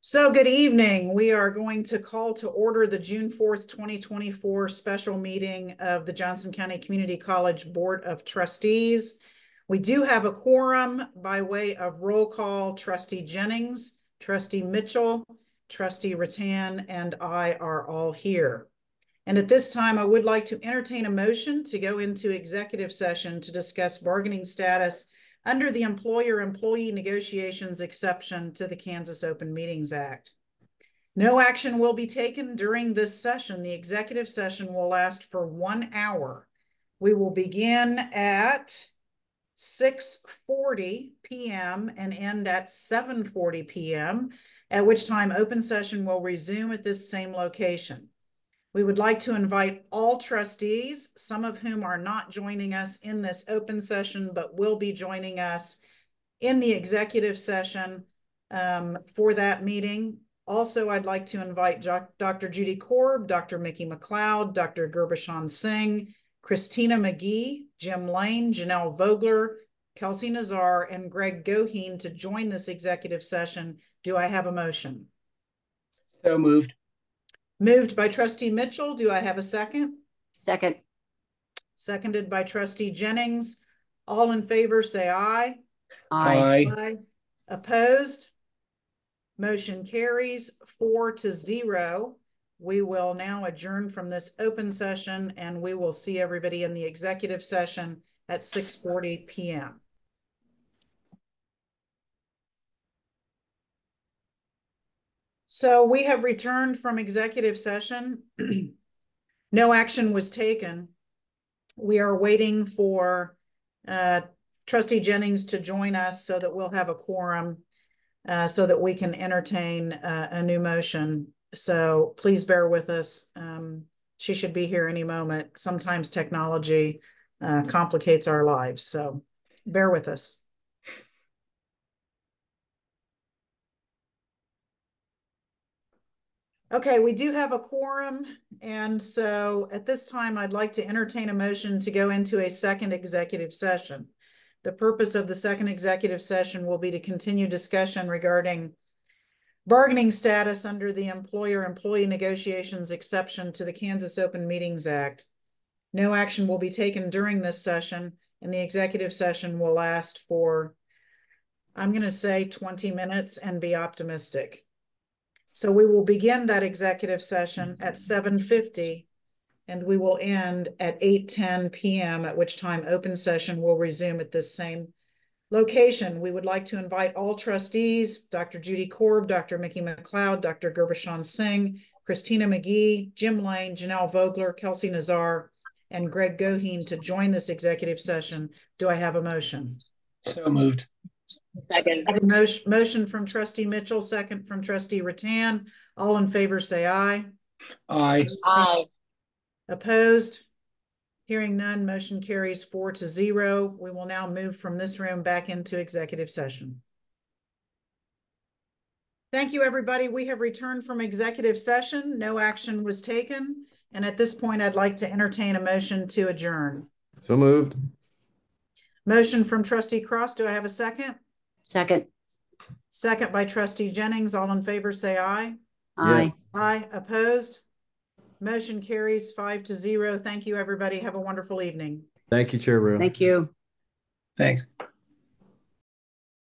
So good evening. We are going to call to order the June 4th, 2024 special meeting of the Johnson County Community College Board of Trustees. We do have a quorum by way of roll call. Trustee Jennings, Trustee Mitchell, Trustee Rattan, and I are all here. And at this time, I would like to entertain a motion to go into executive session to discuss bargaining status under the employer-employee negotiations exception to the Kansas Open Meetings Act. No action will be taken during this session. The executive session will last for 1 hour. We will begin at 6:40 p.m. and end at 7:40 p.m., at which time open session will resume at this same location. We would like to invite all trustees, some of whom are not joining us in this open session, but will be joining us in the executive session for that meeting. Also, I'd like to invite Dr. Judy Korb, Dr. Mickey McLeod, Dr. Gurbachan Singh, Christina McGee, Jim Lane, Janelle Vogler, Kelsey Nazar, and Greg Goheen to join this executive session. Do I have a motion? So moved. Moved by Trustee Mitchell. Do I have a second? Second. Seconded by Trustee Jennings. All in favor, say aye. Aye. Aye. Opposed? Motion carries 4-0. We will now adjourn from this open session, and we will see everybody in the executive session at 6:40 p.m. So we have returned from executive session. No action was taken. We are waiting for Trustee Jennings to join us so that we'll have a quorum so that we can entertain a new motion. So please bear with us. She should be here any moment. Sometimes technology complicates our lives, so bear with us. Okay, we do have a quorum, and so at this time, I'd like to entertain a motion to go into a second executive session. The purpose of the second executive session will be to continue discussion regarding bargaining status under the employer-employee negotiations exception to the Kansas Open Meetings Act. No action will be taken during this session, and the executive session will last for, I'm going to say 20 minutes and be optimistic. So we will begin that executive session at 7:50, and we will end at 8:10 p.m., at which time open session will resume at this same location. We would like to invite all trustees, Dr. Judy Korb, Dr. Mickey McLeod, Dr. Gurbachan Singh, Christina McGee, Jim Lane, Janelle Vogler, Kelsey Nazar, and Greg Goheen to join this executive session. Do I have a motion? So moved. Second. I have a motion from Trustee Mitchell, second from Trustee Rattan. All in favor, say aye. Aye. Aye. Opposed? Hearing none, motion carries 4-0. We will now move from this room back into executive session. Thank you, everybody. We have returned from executive session. No action was taken. And at this point, I'd like to entertain a motion to adjourn. So moved. Motion from Trustee Cross. Do I have a second? Second. Second by Trustee Jennings. All in favor, say aye. Aye. Aye. Opposed? Motion carries 5-0. Thank you, everybody. Have a wonderful evening. Thank you, Chair Rue. Thank you. Thanks.